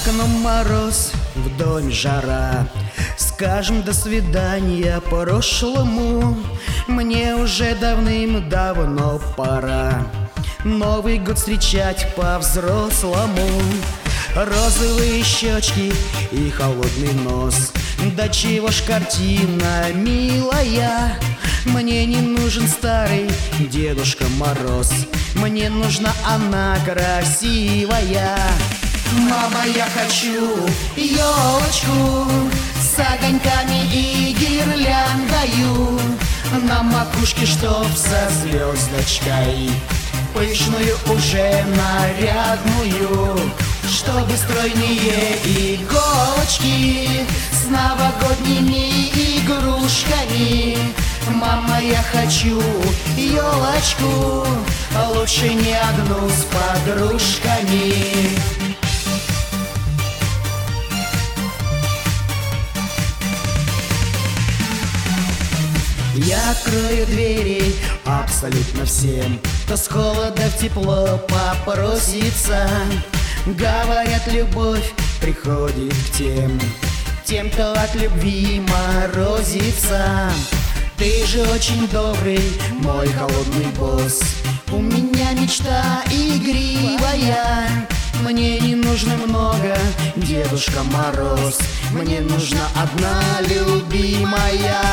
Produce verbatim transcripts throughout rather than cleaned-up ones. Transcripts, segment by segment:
окном мороз, в доме жара. Скажем до свидания прошлому, мне уже давным-давно пора Новый год встречать по-взрослому. Розовые щечки и холодный нос, да чего ж картина милая. Мне не нужен старый Дедушка Мороз, мне нужна она красивая. Мама, я хочу елочку с огоньками и гирляндою, на макушке чтоб со звездочкой, пышную уже нарядную, чтобы стройные иголочки с новогодними игрушками. Мама, я хочу елочку, лучше не одну с подружками. Я открою двери абсолютно всем, кто с холода в тепло попросится. Говорят, любовь приходит к тем, тем, кто от любви морозится. Ты же очень добрый, мой холодный босс, у меня мечта игривая. Мне не нужно много, Дедушка Мороз, мне нужна одна любимая.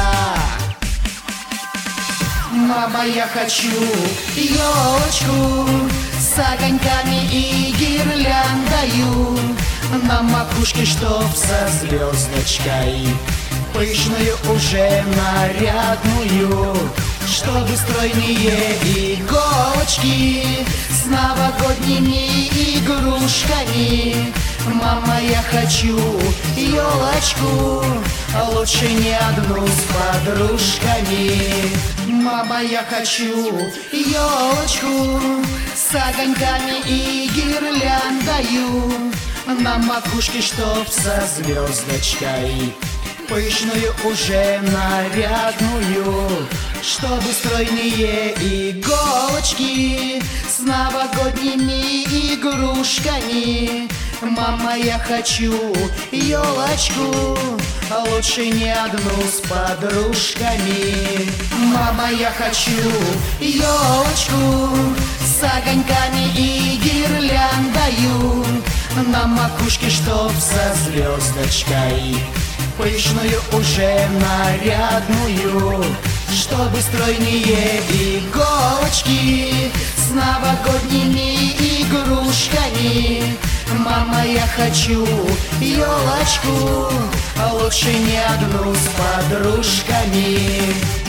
Мама, я хочу елочку с огоньками и гирляндою, на макушке чтоб со звездочкой, пышную уже нарядную, чтобы стройные иголочки с новогодними игрушками. Мама, я хочу елочку, лучше не одну с подружками. Мама, я хочу елочку с огоньками и гирляндою, на макушке чтоб со звездочкой, пышную уже нарядную, чтобы стройные иголочки с новогодними игрушками. Мама, я хочу елочку, лучше не одну с подружками. Мама, я хочу елочку с огоньками и гирляндою, на макушке чтоб со звездочкой, пышную уже нарядную, чтобы стройные иголочки с новогодними игрушками. Мама, я хочу елочку, лучше не одну с подружками.